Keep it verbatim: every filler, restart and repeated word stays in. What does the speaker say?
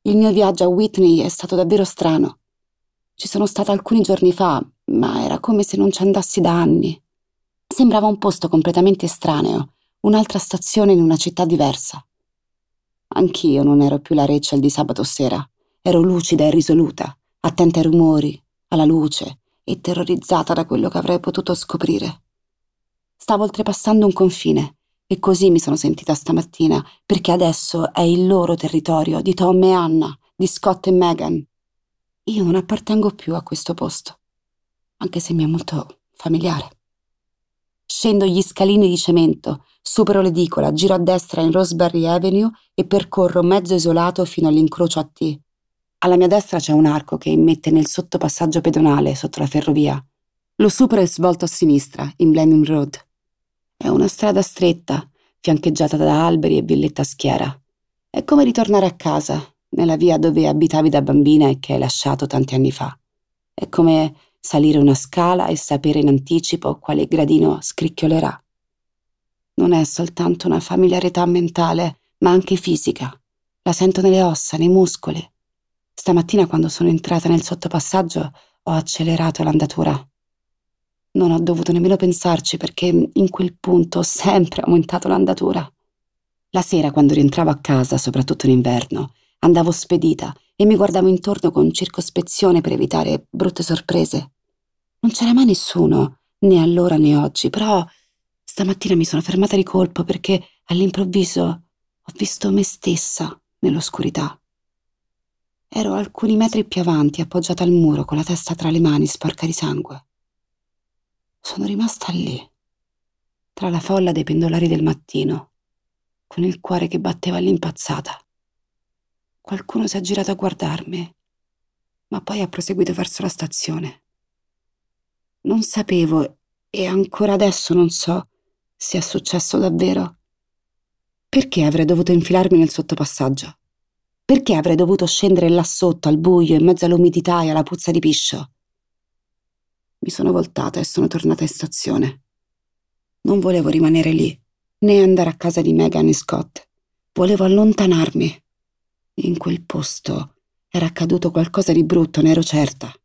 Il mio viaggio a Whitney è stato davvero strano. Ci sono stata alcuni giorni fa, ma era come se non ci andassi da anni. Sembrava un posto completamente estraneo, un'altra stazione in una città diversa. Anch'io non ero più la Rachel di sabato sera. Ero lucida e risoluta, attenta ai rumori, alla luce e terrorizzata da quello che avrei potuto scoprire. Stavo oltrepassando un confine e così mi sono sentita stamattina, perché adesso è il loro territorio, di Tom e Anna, di Scott e Meghan. Io non appartengo più a questo posto, anche se mi è molto familiare. Scendo gli scalini di cemento, supero l'edicola, giro a destra in Roseberry Avenue e percorro mezzo isolato fino all'incrocio a T. Alla mia destra c'è un arco che immette nel sottopassaggio pedonale sotto la ferrovia. Lo supero e svolto a sinistra, in Blenheim Road. È una strada stretta, fiancheggiata da alberi e villetta a schiera. È come ritornare a casa, nella via dove abitavi da bambina e che hai lasciato tanti anni fa. È come salire una scala e sapere in anticipo quale gradino scricchiolerà. Non è soltanto una familiarità mentale, ma anche fisica. La sento nelle ossa, nei muscoli. Stamattina, quando sono entrata nel sottopassaggio, ho accelerato l'andatura. Non ho dovuto nemmeno pensarci, perché in quel punto ho sempre aumentato l'andatura. La sera, quando rientravo a casa, soprattutto in inverno, andavo spedita e mi guardavo intorno con circospezione per evitare brutte sorprese. Non c'era mai nessuno, né allora né oggi, però stamattina mi sono fermata di colpo perché all'improvviso ho visto me stessa nell'oscurità. Ero alcuni metri più avanti, appoggiata al muro, con la testa tra le mani, sporca di sangue. Sono rimasta lì, tra la folla dei pendolari del mattino, con il cuore che batteva all'impazzata. Qualcuno si è girato a guardarmi, ma poi ha proseguito verso la stazione. Non sapevo, e ancora adesso non so, se è successo davvero. Perché avrei dovuto infilarmi nel sottopassaggio? Perché avrei dovuto scendere là sotto, al buio, in mezzo all'umidità e alla puzza di piscio? Mi sono voltata e sono tornata in stazione. Non volevo rimanere lì, né andare a casa di Meghan e Scott. Volevo allontanarmi. In quel posto era accaduto qualcosa di brutto, ne ero certa.